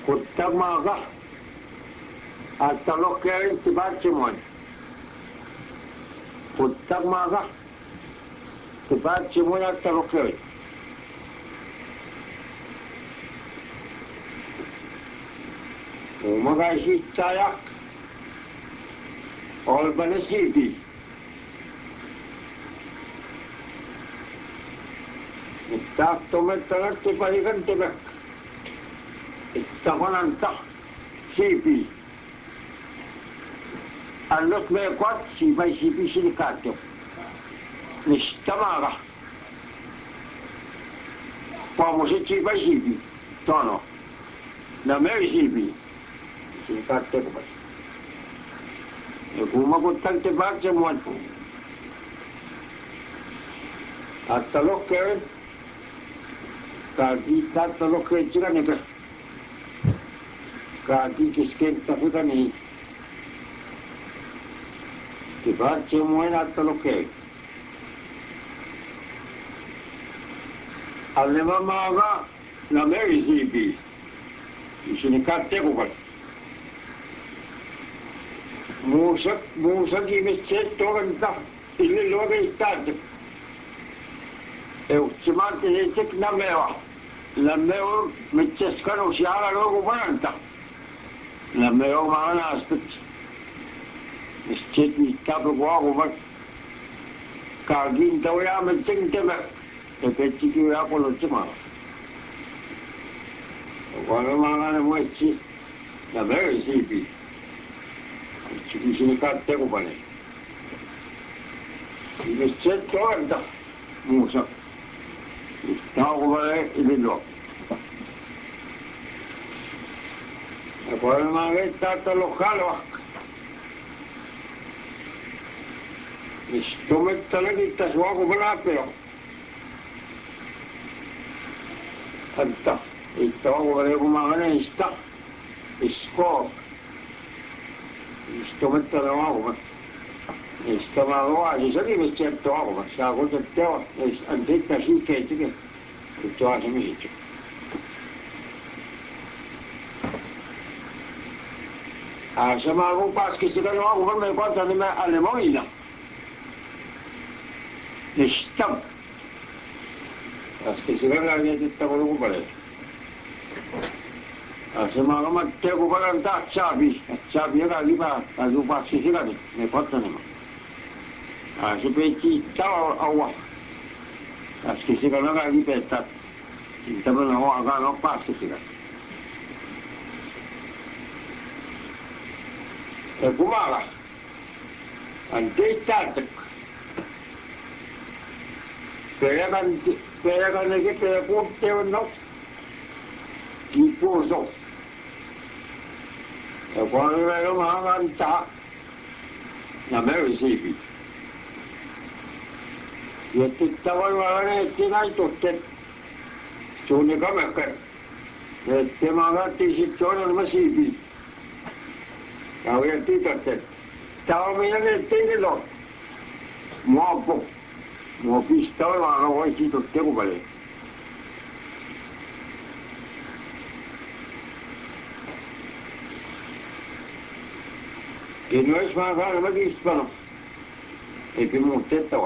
Kutamaga at talokerin tibachimun. Kutamaga tibachimun at talokerin. Umaga hitayak Albany City. Itak tumettanak tipahikan tibek. Ittakonanta CP. Allot me kwat sibay CP sinikatyo. Nistamaga. Pamusit sibay CP. Tono. Na Mary CP. Sinikatyo ko ba? Kumakuntang tibak sa muwan. At talok kayo. Kaki talok kayo sila nika. Kaki kiskin tabi kani. Tibak sa muwan at talok kayo. Alima mga na Mary CP. Sinikatyo ko ba? Musak imitset toranta ili loga itate. Eutsimante itek nameo mitskano siara logo bananta. Nameo mana aspet. Mitset itapo wago mat. Kagin tawya mitsing teme. Epetiki ya polo tsima. Wala mga namuetsi. Nameo isipi. Sinikatyo ko ba niya? Imitset toranta. Musak. Tao ko ba niya ililo? Ako ang mga tatalok-halwak. Istumit talaga itaswa ko ba napyo? Anta. Itawa ko ba niya kumakain na istak? Isko. Istumit talaga ako ba? Istamagawa, isagi mitsetto ako ba? Sako tettewa, antit na siketike. Ito asa misityo. Sa mga kong paskisikan ako ba may kwanta ni Alemawina? Nistam. Paskisikan lang niya titakulo ko pala. Sa mga kamatya ko pala ang sabi. At sabi niya kagi pa, kagi paskisikan may kwanta naman. Sa peti tao awa. Paskisikan lang kagi petat. Sinta mo na ako agano paskisikan. Kumara. Ante tatak. Peyakan nage peyakun tewan no. Kipuso. Kung ano yung mga kanta na Mary CP. Yetitawan mga na itinaytutin. Suni ka mekar. Yeti mga tisityonan ma CP. Kau yetitutin. Tawa mo yan itinilo. Muapo. Muapistaw mga kawai situtin ko balik. Kinuwes mga ka na mag-ispano. Ipimutit ako.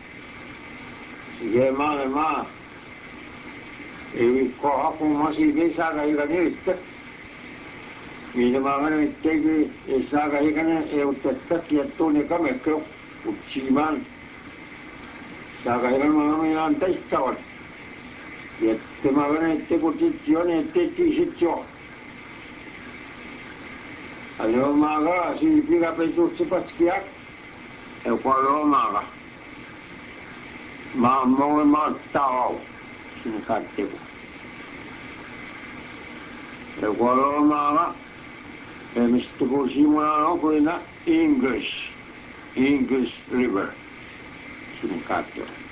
Sige ma. Iwi ko akong masibig sa kahigan niyo itak. Minamaga na itegi sa kahigan niyo iutetak yato ni kami krok. Utsiman. Sa kahigan mga minantay tawad. Yato maga na itegi utitsyon itikisitsyon. Ano maga, si Pika Pesus si Paskiak, kwalo maga. Mga tao, sinikate ko. Kwalo maga, misto ko simula ko na English River, sinikate ko.